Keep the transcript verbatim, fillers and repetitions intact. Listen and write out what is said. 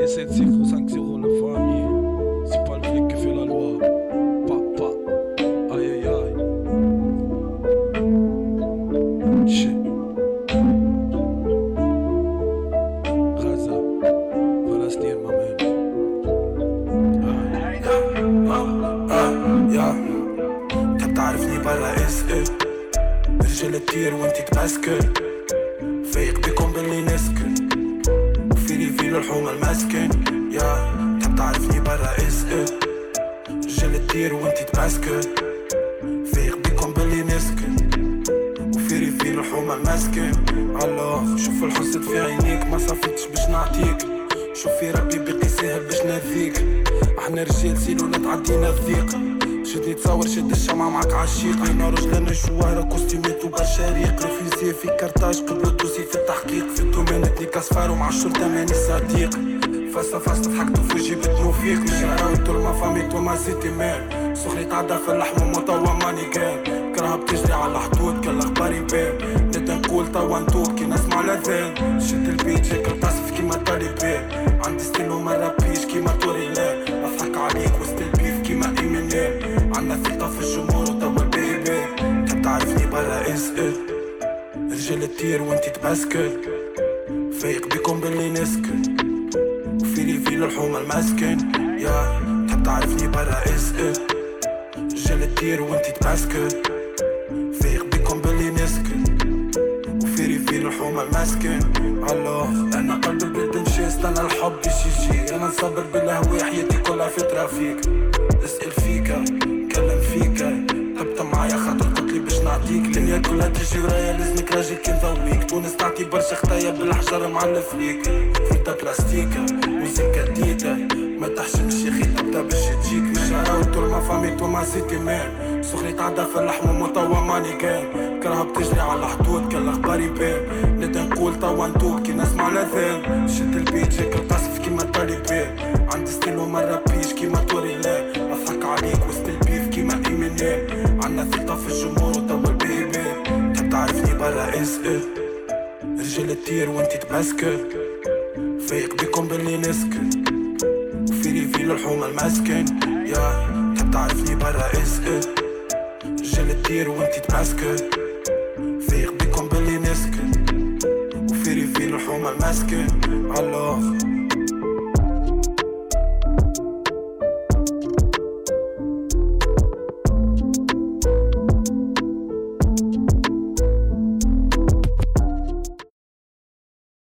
sept zéro cinq zéro la famille. C'est pas le flic qui fait la loi. Papa, aïe aïe aïe. Shit. Raza, voilà ce ma man. تحب تعرفني برا اسأل رجال كتير وانتي تبسكل فايق بيكم باللي نسكن وفيلي فيلو الحومة المسكن يا تحب تعرفني برا اسأل رجال كتير وانتي تبسكل فايق بيكم باللي نسكن وفيلي فيلو الحومة المسكن الله شوف الحسد في عينيك ما صفتش باش نعطيك شوفي ربي بقي ساهل باش نذيك احنا رجال سيلو نتعدينا الضيق شدني تصور شد الشمعة معك عالشيق عينا رجلنا شوارة كوستيمات وبشاريق رفيزي في كارتاج قبل دوسي في التحقيق في الدومينتني كاسفار ومع الشرطة ماني صديق فاسا فاس ضحكتو في وجهي بتنو فيك مش راويتو لما فاميتو ما زيتي مان سخري تعدى في اللحم ومطوى ماني كان كرهها بتجري على الحدود كل اخباري بان نبدا نقول توا ندوب كي نسمع الاذان شد البيت شكل تصف كيما طالبان عندي ستيل وما رابيش كيما توريلان اضحك عليك وسط البيف كيما ايمينيم عنا ثقة في الجمهور وتوا البيبي تحب تعرفني برا اسأل رجال كتير وانتي تبسكل فايق بيكم باللي نسكن وفيلي فيلو الحومة المسكن يا تحب تعرفني برا اسأل رجال كتير وانتي تبسكل فايق بيكم باللي نسكن وفيلي فيلو الحومة المسكن الله انا قلب البلد مشي استنى الحب باش يجي انا نصبر بالهوى حياتي كلها في ترافيك اسأل فيكا كلم فيكا هبط معايا خاطر قلتلي باش نعطيك الدنيا كلها تجي ورايا لازمك راجل كي نضويك تونس تعطي برشا خطايا بالحجر مع الفليك فيتا بلاستيكا موسيقى جديدة ما تحشمش يا خي تبدا باش تجيك مش راوتو ما فاميتو ما سيتي مان سخري تعدى في اللحم ومطوى ماني كان كرهها بتجري على الحدود كل اخباري بان نبدا نقول توا ندوب كي نسمع الاذان شد البيت شكل تصف كيما طالبان عندي ستيل وما رابيش كيما توريلان اضحك عليك وسط البيف كيما ايمينيم عنا ثقة في الجمهور وتوا البيبي تحب تعرفني برا اسأل رجال كتير وانتي تبسكل فايق بيكم باللي نسكن وفيلي فيلو الحومة المسكن يا تحب تعرفني برا اسأل رجال كتير وانتي تبسكل فايق بيكم باللي نسكن وفيلي فيلو الحومة المسكن الله